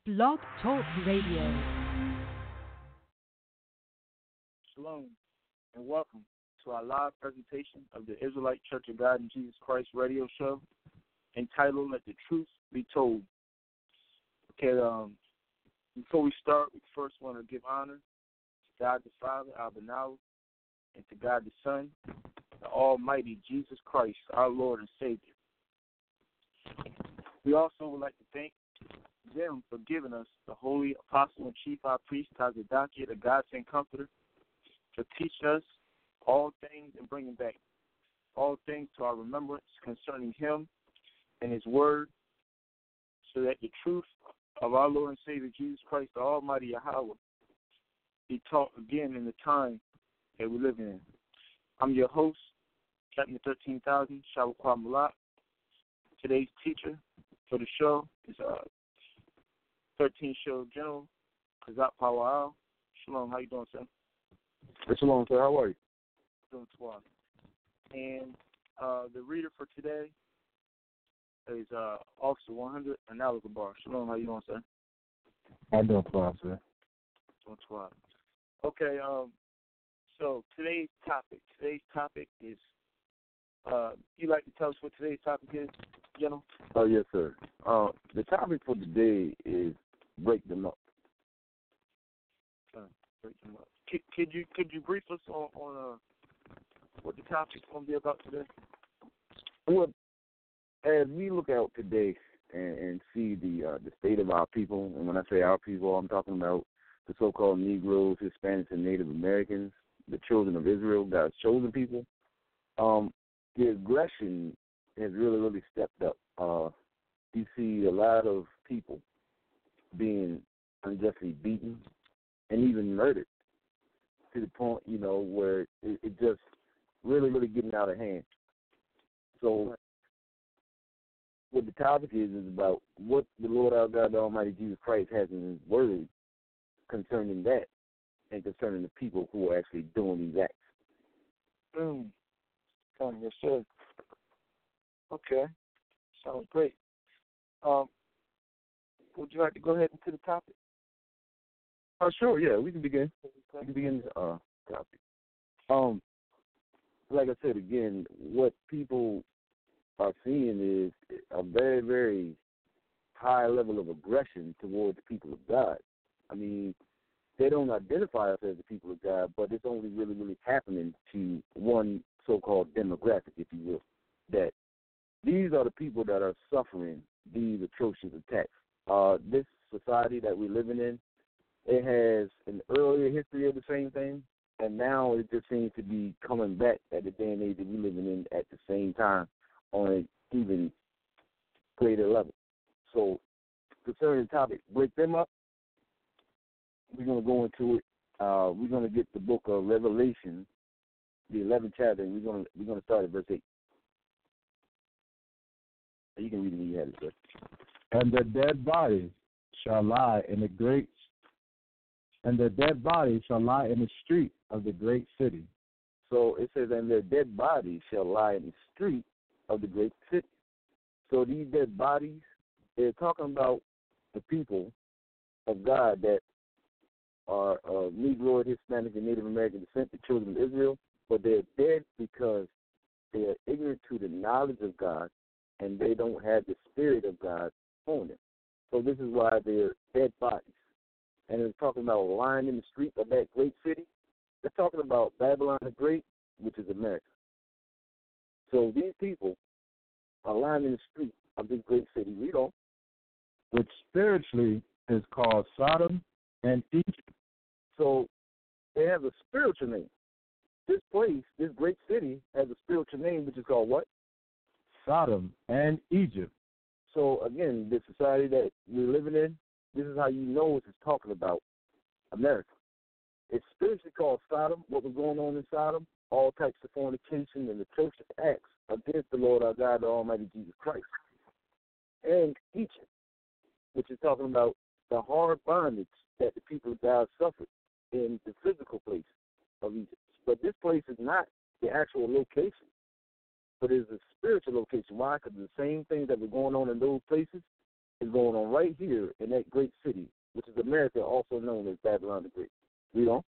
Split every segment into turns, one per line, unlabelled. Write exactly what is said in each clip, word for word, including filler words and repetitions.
Blog Talk Radio.
Shalom, and welcome to our live presentation of the Israelite Church of God in Jesus Christ radio show entitled Let the Truth Be Told. Okay, um, before we start, we first want to give honor to God the Father, Abba, and to God the Son, the Almighty Jesus Christ, our Lord and Savior. We also would like to thank them for giving us the Holy Apostle and Chief High Priest, Tazadakia, the God-sent Comforter, to teach us all things and bringing back all things to our remembrance concerning Him and His Word, so that the truth of our Lord and Savior Jesus Christ, the Almighty Yahweh, be taught again in the time that we live in. I'm your host, Captain thirteen thousand, Shawakwa Malak. Today's teacher for the show is uh, thirteen Show General, Kazak Powell. Shalom, how you doing, sir?
Shalom, sir. How are you?
Doing twelve. And uh, the reader for today is uh, Officer one hundred, Analaga Bar. Shalom, how you doing, sir?
I'm doing fine, sir.
Doing twelve. Okay, um, so today's topic, today's topic is, uh, you like to tell us what today's topic is, General?
Oh, yes, sir. Uh, the topic for today is break them up.
Uh, break them up. Could, could you could you brief us on, on uh, what the topic is going to be about today?
Well, as we look out today and, and see the uh, the state of our people, and when I say our people, I'm talking about the so-called Negroes, Hispanics, and Native Americans, the children of Israel, God's chosen people, um, the aggression has really, really stepped up. Uh, you see a lot of people being unjustly beaten and even murdered to the point, you know, where it, it just really, really getting out of hand. So what the topic is is about what the Lord our God, the Almighty Jesus Christ, has in His Word concerning that and concerning the people who are actually doing these acts.
Mm. Oh, yes, sir. Okay. Sounds great. Um, would you like to go ahead into the topic?
Oh, sure, yeah, we can begin. We can begin the uh, topic. Um, like I said again, what people are seeing is a very, very high level of aggression towards the people of God. I mean, they don't identify us as the people of God, but it's only really, really happening to one so-called demographic, if you will, that these are the people that are suffering these atrocious attacks. Uh, this society that we're living in, it has an earlier history of the same thing, and now it just seems to be coming back at the day and age that we're living in at the same time on an even greater level. So concerning the topic, break them up, we're going to go into it. Uh, we're going to get the book of Revelation, the eleventh chapter, and we're going to, we're going to start at verse eight. You can read it when you have it, sir.
And the dead bodies shall lie in the great, and the dead bodies shall lie in the street of the great city.
So it says, and their dead bodies shall lie in the street of the great city. So these dead bodies, they're talking about the people of God that are uh, Negro, Hispanic, and Native American descent, the children of Israel, but they're dead because they are ignorant to the knowledge of God, and they don't have the Spirit of God on them. So this is why they're dead bodies. And it's talking about lying in the street of that great city. They're talking about Babylon the Great, which is America. So these people are lying in the street of this great city. Read on.
Which spiritually is called Sodom and Egypt.
So they have a spiritual name. This place, this great city, has a spiritual name, which is called what?
Sodom and Egypt.
So, again, the society that we're living in, this is how you know it's talking about America. It's spiritually called Sodom, what was going on in Sodom, all types of fornication and atrocious acts against the Lord our God, the Almighty Jesus Christ. And Egypt, which is talking about the hard bondage that the people of God suffered in the physical place of Egypt. But this place is not the actual location, but it is a spiritual location. Why? Because the same things that were going on in those places is going on right here in that great city, which is America, also known as Babylon the Great. Read on.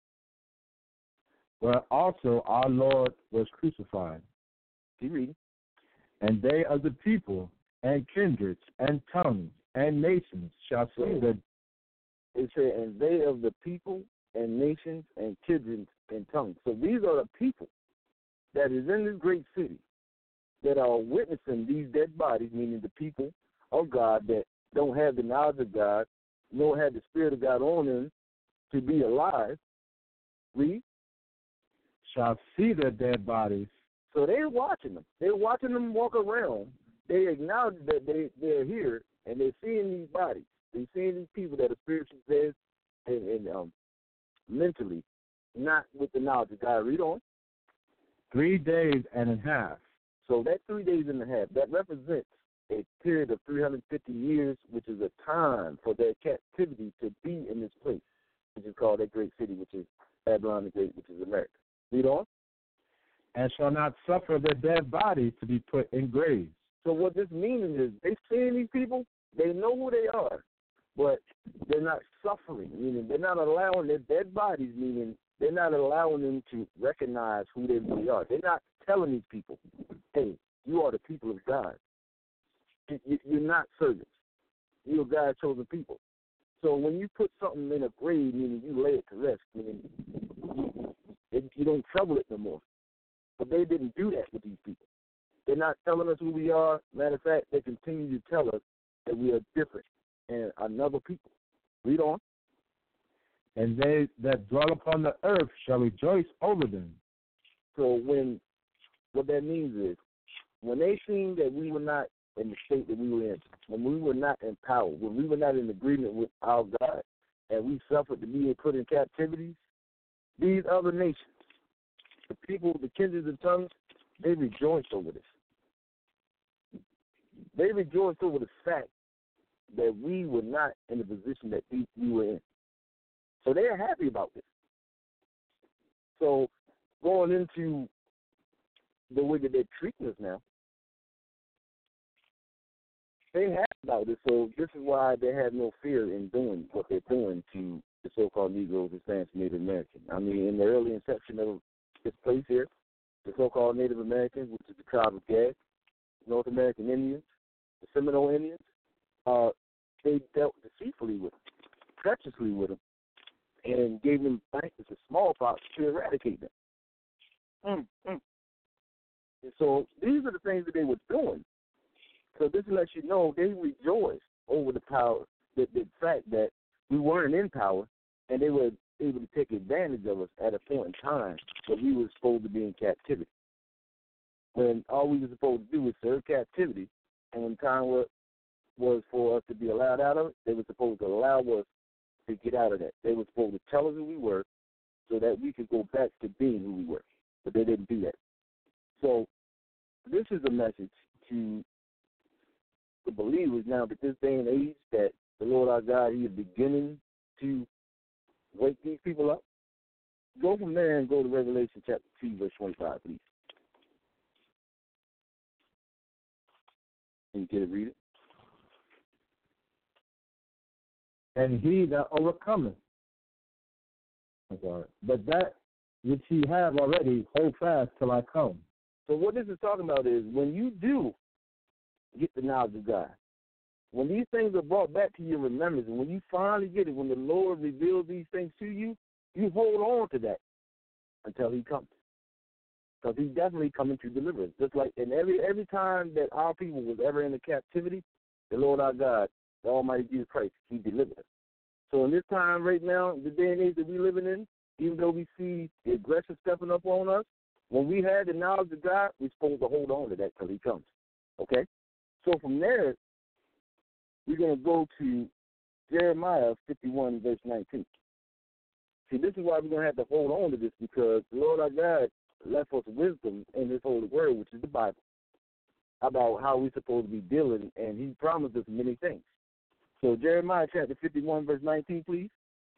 Where also our Lord was crucified.
Keep reading.
And they of the people and kindreds and tongues and nations shall see
So,
the.
It said, and they of the people and nations and kindreds and tongues. So these are the people that is in this great city that are witnessing these dead bodies, meaning the people of God that don't have the knowledge of God, nor have the Spirit of God on them to be alive. Read.
Shall see their dead bodies.
So they're watching them. They're watching them walk around. They acknowledge that they, they're here, and they're seeing these bodies. They're seeing these people that are spiritually dead and, and um, mentally not with the knowledge of God. Read on.
Three days and a half.
So that three days and a half, that represents a period of three hundred fifty years, which is a time for their captivity to be in this place, which is called that great city, which is Babylon the Great, which is America. Read on.
And shall not suffer their dead bodies to be put in graves.
So what this means is they seeing these people, they know who they are, but they're not suffering, meaning they're not allowing their dead bodies, meaning they're not allowing them to recognize who they really are. They're not telling these people, hey, you are the people of God. You're not servants. You're God's chosen people. So when you put something in a grave, meaning you lay it to rest, meaning you, you don't trouble it no more. But they didn't do that with these people. They're not telling us who we are. Matter of fact, they continue to tell us that we are different and another people. Read on.
And they that dwell upon the earth shall rejoice over them.
So when, what that means is, when they seen that we were not in the state that we were in, when we were not in power, when we were not in agreement with our God, and we suffered to be put in captivity, these other nations, the people, the kindreds and tongues, they rejoiced over this. They rejoiced over the fact that we were not in the position that we, we were in. So they are happy about this. So going into the way that they're treating us now, they have about this. So this is why they have no fear in doing what they're doing to the so-called Negroes, Hispanics, Native Americans. I mean, in the early inception of this place here, the so-called Native Americans, which is the tribe of Gad, North American Indians, the Seminole Indians, uh, they dealt deceitfully with them, treacherously with them, and gave them blankets of smallpox to eradicate them. Mm, mm. And so these are the things that they were doing. So this lets you know they rejoiced over the power, the, the fact that we weren't in power, and they were able to take advantage of us at a point in time that we were supposed to be in captivity. When all we were supposed to do was serve captivity, and when time was, was for us to be allowed out of it, they were supposed to allow us to get out of that. They were supposed to tell us who we were so that we could go back to being who we were, but they didn't do that. So this is a message to the believers now that this day and age that the Lord our God, He is beginning to wake these people up. Go from there and go to Revelation chapter two, verse twenty-five, please. Can you get it, read it?
And he that overcometh, I'm sorry, but that which he have already, hold fast till I come.
So what this is talking about is when you do get the knowledge of God, when these things are brought back to your remembrance, and when you finally get it, when the Lord reveals these things to you, you hold on to that until He comes. Because He's definitely coming to deliver us. Just like in every every time that our people was ever in the captivity, the Lord our God, the Almighty Jesus Christ, He delivered us. So in this time right now, the day and age that we're living in, even though we see the aggression stepping up on us, when we have the knowledge of God, we're supposed to hold on to that till He comes. Okay? So from there, we're going to go to Jeremiah fifty-one, verse nineteen. See, this is why we're going to have to hold on to this, because the Lord our God left us wisdom in His holy word, which is the Bible, about how we're supposed to be dealing, and He promised us many things. So Jeremiah chapter fifty-one, verse nineteen, please.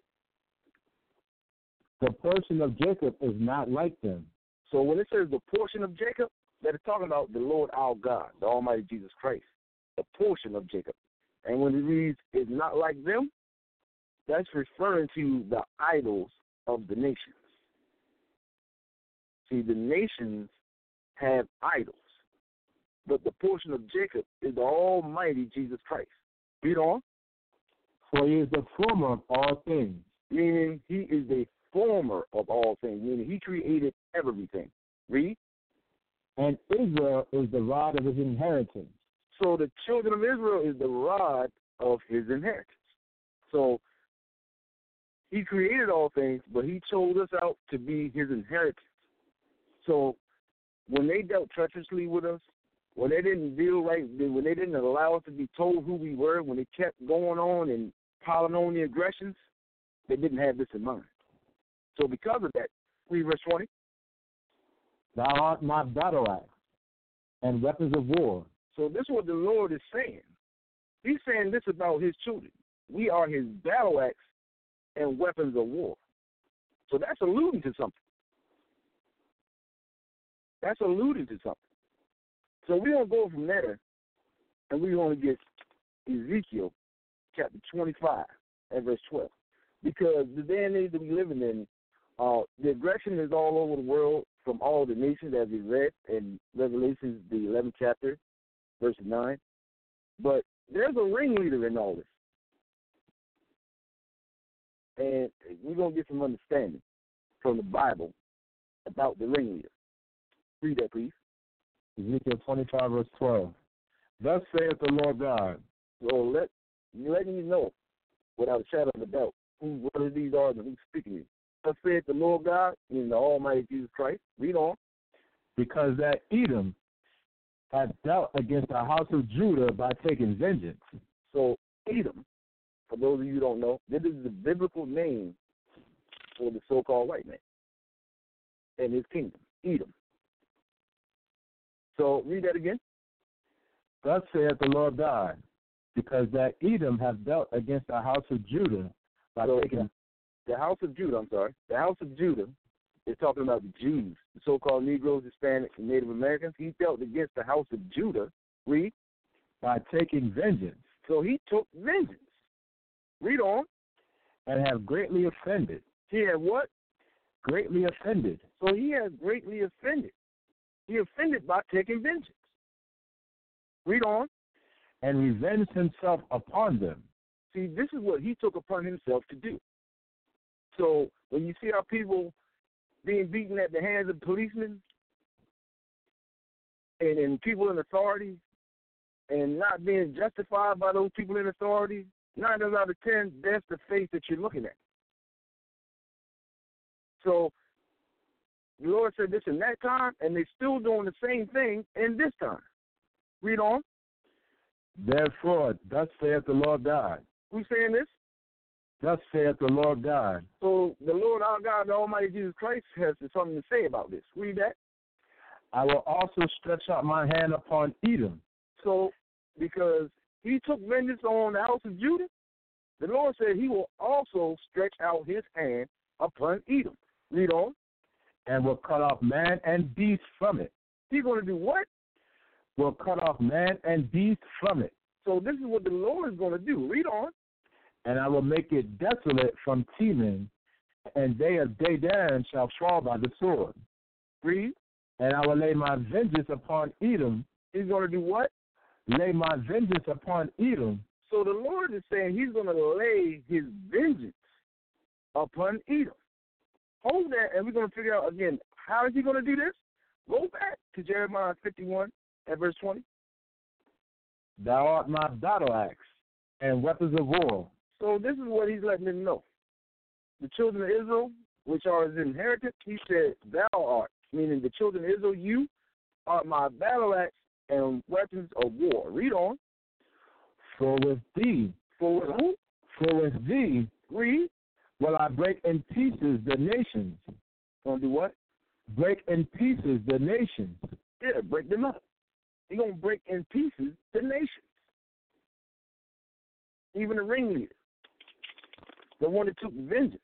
The portion of Jacob is not like them.
So when it says the portion of Jacob, that is talking about the Lord our God, the Almighty Jesus Christ, the portion of Jacob. And when it reads, is not like them, that's referring to the idols of the nations. See, the nations have idols, but the portion of Jacob is the almighty Jesus Christ. Read on.
For he is the former of all things.
Meaning he is the former of all things, meaning he created everything. Read.
And Israel is the rod of his inheritance.
So the children of Israel is the rod of his inheritance. So he created all things, but he chose us out to be his inheritance. So when they dealt treacherously with us, when they didn't deal right, when they didn't allow us to be told who we were, when they kept going on and piling on the aggressions, they didn't have this in mind. So because of that, read verse twenty.
Thou art my battle axe and weapons of war.
So this is what the Lord is saying. He's saying this about his children. We are his battle axe and weapons of war. So that's alluding to something. That's alluding to something. So we're going to go from there, and we're going to get Ezekiel chapter twenty-five and verse twelve. Because the day and age that we're living in, uh, the aggression is all over the world from all the nations, as we read in Revelation, the eleventh chapter, verse nine. But there's a ringleader in all this. And we're going to get some understanding from the Bible about the ringleader. Read that, please.
Ezekiel twenty-five, verse twelve. Thus saith the Lord God.
So let, letting you know, without a shadow of a doubt, who what of these are and who's speaking to you. Thus saith the Lord God, in the Almighty Jesus Christ. Read on.
Because that Edom hath dealt against the house of Judah by taking vengeance.
So Edom, for those of you who don't know, this is the biblical name for the so-called white man and his kingdom, Edom. So read that again.
Thus saith the Lord God, because that Edom hath dealt against the house of Judah by
so
taking
the house of Judah, I'm sorry, the house of Judah is talking about the Jews, the so-called Negroes, Hispanics, and Native Americans. He dealt against the house of Judah, read,
by taking vengeance.
So he took vengeance. Read on.
And have greatly offended.
He had what?
Greatly offended.
So he has greatly offended. He offended by taking vengeance. Read on.
And revenged himself upon them.
See, this is what he took upon himself to do. So when you see our people being beaten at the hands of policemen and, and people in authority and not being justified by those people in authority, nine out of ten, that's the faith that you're looking at. So the Lord said this in that time, and they're still doing the same thing in this time. Read on.
Therefore, thus saith the Lord God.
Who's saying this?
Thus saith the Lord God.
So the Lord our God, the Almighty Jesus Christ, has something to say about this. Read that.
I will also stretch out my hand upon Edom.
So because he took vengeance on the house of Judah, the Lord said he will also stretch out his hand upon Edom. Read on.
And will cut off man and beast from it.
He's going to do what?
Will cut off man and beast from it.
So this is what the Lord is going to do. Read on.
And I will make it desolate from Teman, and they of Dedan shall fall by the sword.
Read.
And I will lay my vengeance upon Edom.
He's going to do what?
Lay my vengeance upon Edom.
So the Lord is saying he's going to lay his vengeance upon Edom. Hold that, and we're going to figure out, again, how is he going to do this? Go back to Jeremiah fifty-one at verse twenty.
Thou art my battle axe and weapons of war.
So this is what he's letting them know. The children of Israel, which are his inheritance, he said, thou art, meaning the children of Israel, you are my battle axe and weapons of war. Read on.
For with thee,
for with who?
For with thee,
read,
will I break in pieces the nations.
Gonna do what?
Break in pieces the nations.
Yeah, break them up. He's gonna break in pieces the nations. Even the ringleader, the one that took vengeance.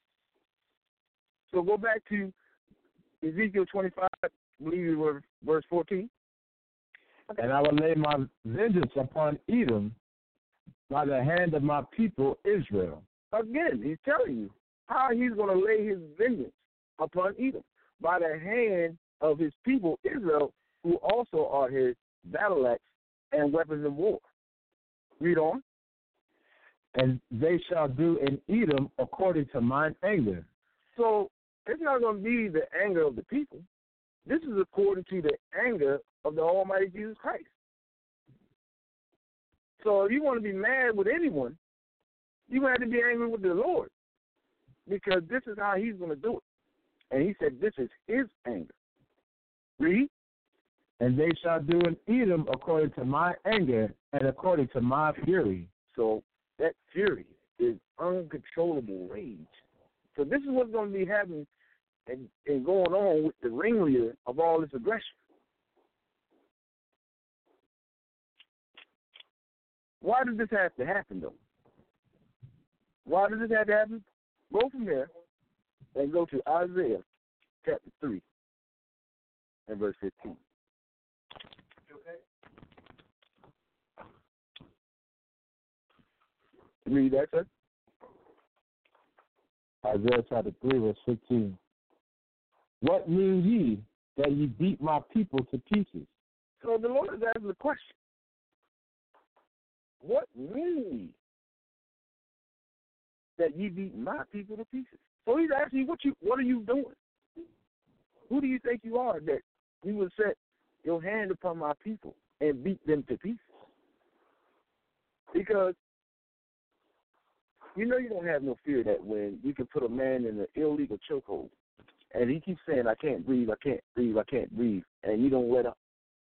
So go back to Ezekiel twenty-five, I believe it was verse fourteen.
And I will lay my vengeance upon Edom by the hand of my people Israel.
Again, he's telling you how he's going to lay his vengeance upon Edom by the hand of his people Israel, who also are his battle axe and weapons of war. Read on.
And they shall do in Edom according to mine anger.
So it's not going to be the anger of the people. This is according to the anger of the Almighty Jesus Christ. So if you want to be mad with anyone, you have to be angry with the Lord, because this is how he's going to do it. And he said this is his anger. Read.
And they shall do in Edom according to my anger and according to my fury.
So that fury is uncontrollable rage. So this is what's going to be happening and, and going on with the ringleader of all this aggression. Why does this have to happen, though? Why does this have to happen? Go from there and go to Isaiah chapter three and verse fifteen. Read that, sir.
Isaiah chapter three, verse fifteen. What mean ye that ye beat my people to pieces?
So the Lord is asking the question. What mean ye that ye beat my people to pieces? So he's asking you, what you what are you doing? Who do you think you are that you would set your hand upon my people and beat them to pieces? Because you know you don't have no fear that when you can put a man in an illegal chokehold and he keeps saying, I can't breathe, I can't breathe, I can't breathe, and you don't let up.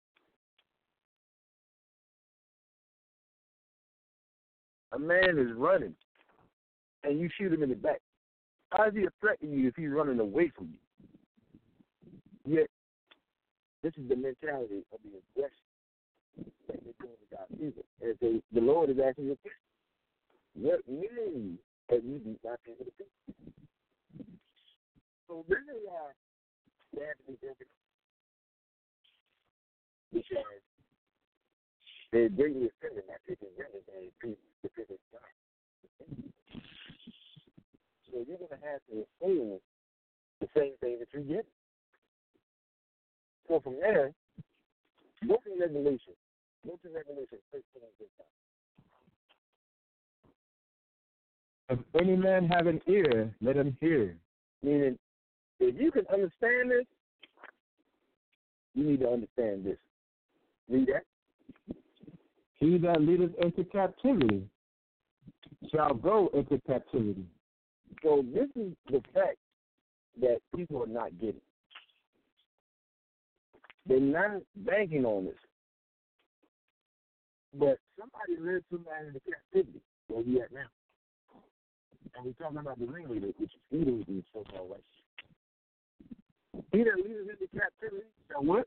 A man is running and you shoot him in the back. How is he threatening you if he's running away from you? Yet, this is the mentality of the aggression that they're doing to God's people. And so the Lord is asking you a question. What means that you beat my people to pieces? So this is why they have to be broken up. Because they're greatly offended by taking vengeance on the people because it's God. So you're going to have to assume the same thing that you get. So from there, go to Revelation. Go to Revelation thirteen and
If any man have an ear, let him hear.
Meaning, if you can understand this, you need to understand this. Read that.
He that leadeth into captivity shall go into captivity.
So this is the fact that people are not getting. They're not banking on this. But somebody led somebody into captivity, where we at now. And we're talking about the ringleader, which is Edom and so-called righteous. He that leadeth into captivity shall what?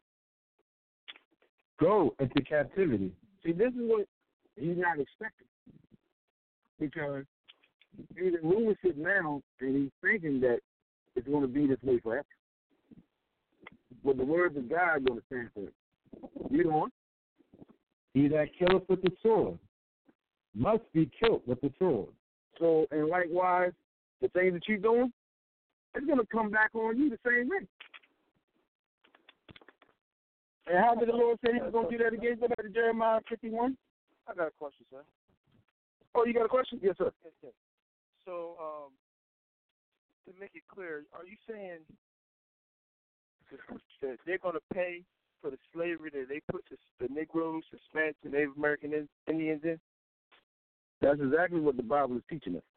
Go into captivity.
See, this is what he's not expecting. Because he's in rulership now, and he's thinking that it's going to be this way forever. But the words of God are going to stand for it. Read on.
He that killeth with the sword must be killed with the sword.
So, and likewise, the things that you're doing, it's going to come back on you the same way. And how did the Lord say he was going to do that again? Go back to Jeremiah fifty-one.
I got a question, sir.
Oh, you got a question? Yes, sir.
Yes, sir. So, um, to make it clear, are you saying that they're going to pay for the slavery that they put the, the Negroes, the Spanish, and Native American Indians in?
That's exactly what the Bible is teaching us.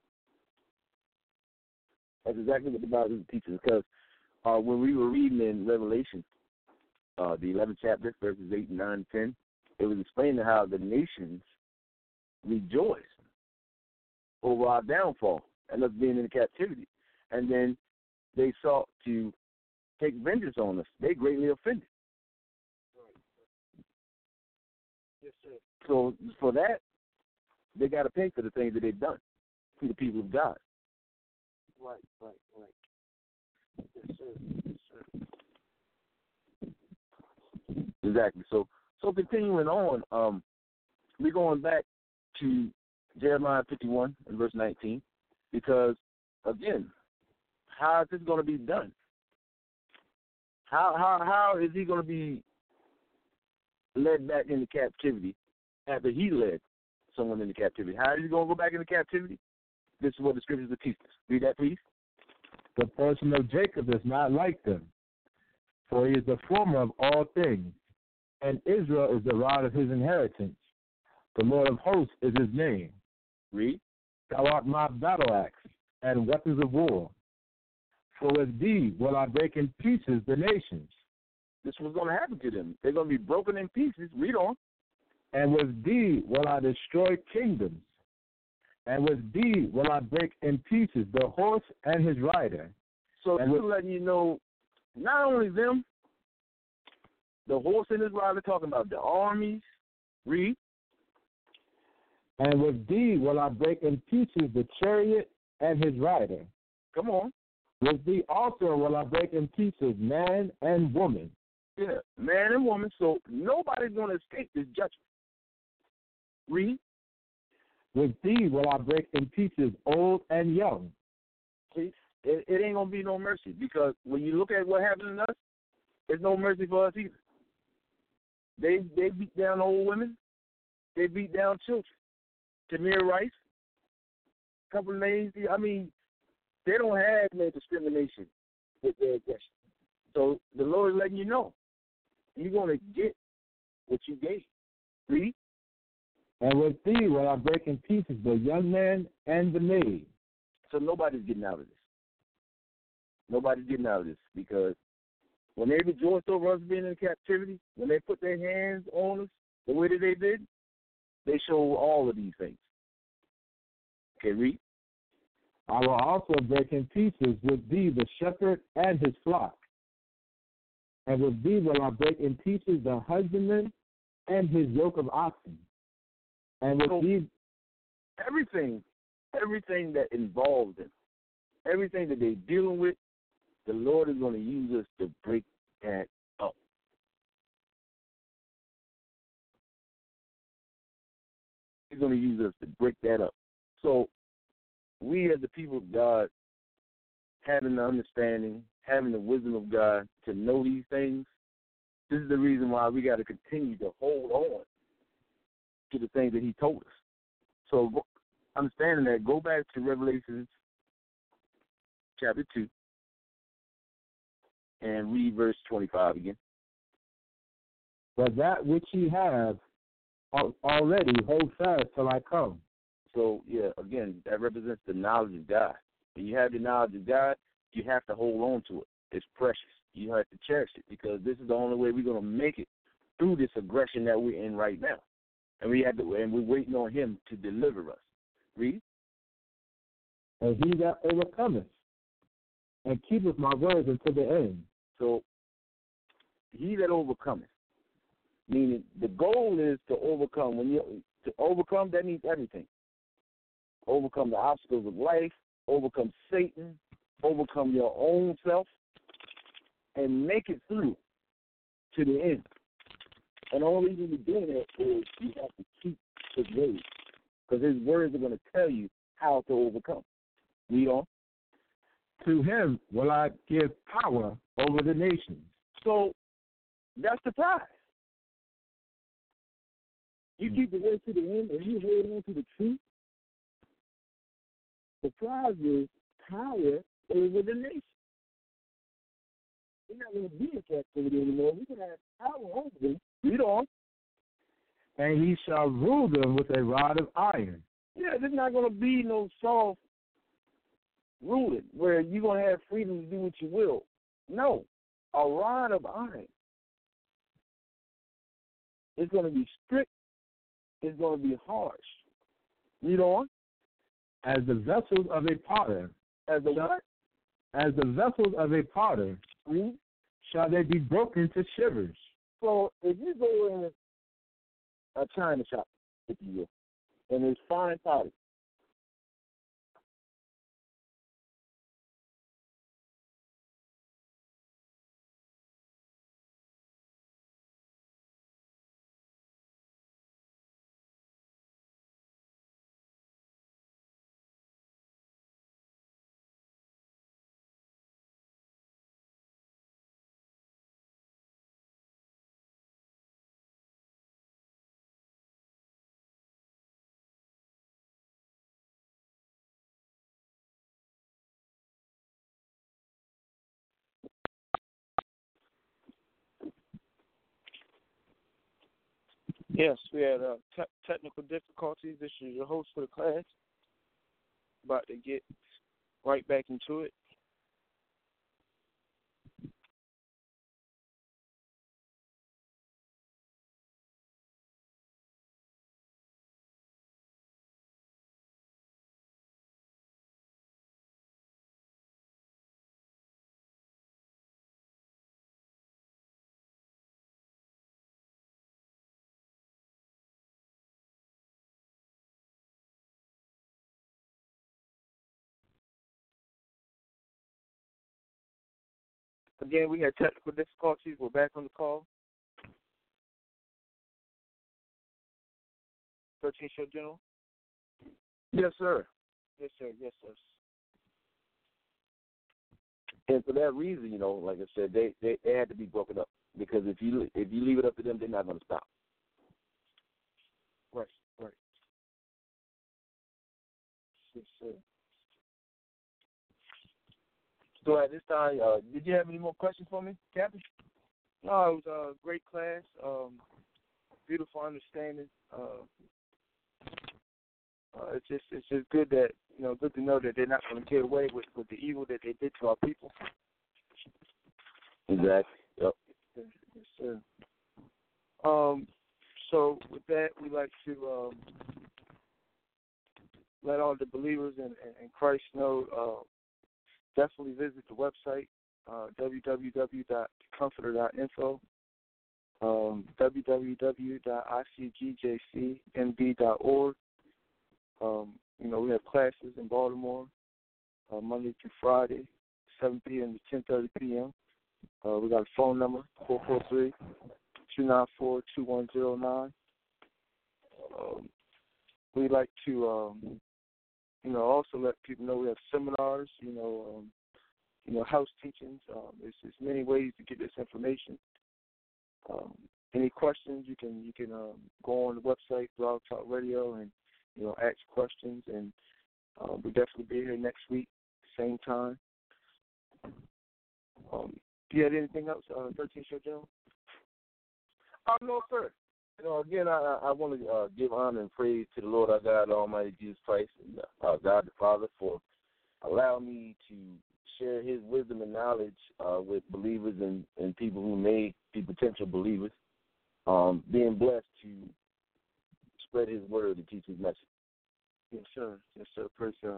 That's exactly what the Bible is teaching us. Because uh, when we were reading in Revelation, uh, the eleventh chapter, verses eight, nine, and ten, it was explaining how the nations rejoiced over our downfall and us being in captivity. And then they sought to take vengeance on us. They greatly offended.
Yes, sir.
So for that, they got to pay for the things that they've done to the people of God.
Right, right, right. Yes, sir. Yes, sir.
Exactly. So, so continuing on, um, we're going back to Jeremiah fifty-one and verse nineteen, because, again, how is this going to be done? How how how is he going to be led back into captivity after he led someone into captivity? How is he going to go back into captivity? This is what the scriptures are teaching us. Read that, please.
The person of Jacob is not like them, for he is the former of all things, and Israel is the rod of his inheritance. The Lord of hosts is his name.
Read.
Thou art my battle axe and weapons of war. For with thee will I break in pieces the nations.
This was going to happen to them. They're going to be broken in pieces. Read on.
And with thee will I destroy kingdoms. And with thee will I break in pieces the horse and his rider.
So
and
this
with,
is letting you know, not only them, the horse and his rider, talking about the armies. Read.
And with thee will I break in pieces the chariot and his rider.
Come on.
With thee also will I break in pieces man and woman.
Yeah, man and woman. So nobody's going to escape this judgment. Read.
With thee will I break in pieces old and young.
See, it, it ain't going to be no mercy, because when you look at what happened to us, there's no mercy for us either. They they beat down old women. They beat down children. Tamir Rice, a couple of names. I mean, they don't have no discrimination with their aggression. So the Lord is letting you know, you're going to get what you gave. Read.
And with thee will I break in pieces the young man and the maid.
So nobody's getting out of this. Nobody's getting out of this, because when they rejoiced over us being in captivity, when they put their hands on us the way that they did, they show all of these things. Okay, read.
I will also break in pieces with thee the shepherd and his flock. And with thee will I break in pieces the husbandman and his yoke of oxen. And with
so
thee,
everything, everything that involves them, everything that they're dealing with, the Lord is going to use us to break that up. He's going to use us to break that up. So we as the people of God, having the understanding, having the wisdom of God to know these things, this is the reason why we got to continue to hold on to the things that he told us. So understanding that, go back to Revelation chapter two and read verse twenty-five again.
but that which ye have al- already hold fast till I come.
So, yeah, again, that represents the knowledge of God. When you have the knowledge of God, you have to hold on to it. It's precious. You have to cherish it, because this is the only way we're going to make it through this aggression that we're in right now. And we have to, and we're waiting on him to deliver us. Read.
And he that overcometh and keepeth my words unto the end.
So, he that overcometh, meaning the goal is to overcome. When you to overcome, that means everything. Overcome the obstacles of life, overcome Satan, overcome your own self, and make it through to the end. And the only reason you're doing that is you have to keep his words, because his words are going to tell you how to overcome. Read on.
To him will I give power over the nations.
So that's the prize. You keep the word to the end and you hold on to the truth. The prize is power over the nation. We're not going to be in captivity anymore. We're going to have power over them. Read on.
And he shall rule them with a rod of iron.
Yeah, there's not going to be no soft ruling where you're going to have freedom to do what you will. No, a rod of iron. It's going to be strict. It's going to be harsh. Read on.
As the vessels of a potter.
As the what?
As the vessels of a potter.
Read.
Shall they be broken to shivers.
So if you go in a china shop, if you will, and there's fine pottery,
Yes, we had uh, te- technical difficulties. This is your host for the class. About to get right back into it. Again, we had technical difficulties. We're back on the call. thirteen Show General?
Yes, sir.
Yes, sir. Yes, sir.
And for that reason, you know, like I said, they, they, they had to be broken up because if you if you leave it up to them, they're not going to stop.
Right, right. Yes, sir.
So at this time, uh, did you have any more questions for me, Captain?
No, it was a great class. Um, beautiful understanding. Uh, uh, it's just it's just good that you know good to know that they're not going to get away with, with the evil that they did to our people.
Exactly. Yep.
Yes, yes, sir. Um, so with that, we like to um, let all the believers in, in, in Christ know. Uh, definitely visit the website uh, w w w dot comforter dot info. Um, w w w dot i c g j c m b dot org. Um, you know, we have classes in Baltimore uh, Monday through Friday, seven p.m. to ten thirty p.m. Uh, we got a phone number, four four three, two nine four, two one zero nine. Um, we like to, um, you know, also let people know we have seminars, you know, um, you know, house teachings. Um, there's, there's many ways to get this information. Um, any questions, you can you can um, go on the website, Blog Talk Radio, and you know ask questions. And um, we'll definitely be here next week, same time. Um, do you have anything else, uh, thirteen Show General?
Oh, no, sir. You know, again, I I want to uh, give honor and praise to the Lord our God, Almighty Jesus Christ, and uh, God the Father for allowing me to share His wisdom and knowledge uh, with believers and, and people who may be potential believers. Um, being blessed to spread His word and teach His message.
Yes, sir. Yes, sir. Praise God.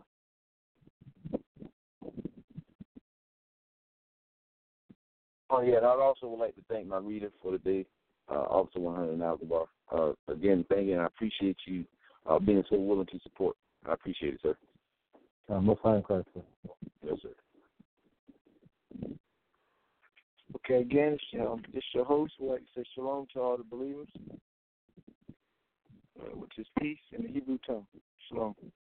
Oh, yeah, and I also would like to thank my reader for the day, uh, Officer one hundred Alcabar. Uh, again, thank you, and I appreciate you uh, being so willing to support. I appreciate it, sir.
Uh, most fine, Christ.
Yes, sir.
Okay, again, it's, um, it's your host. We'd like to say shalom to all the believers, uh, which is peace in the Hebrew tongue. Shalom.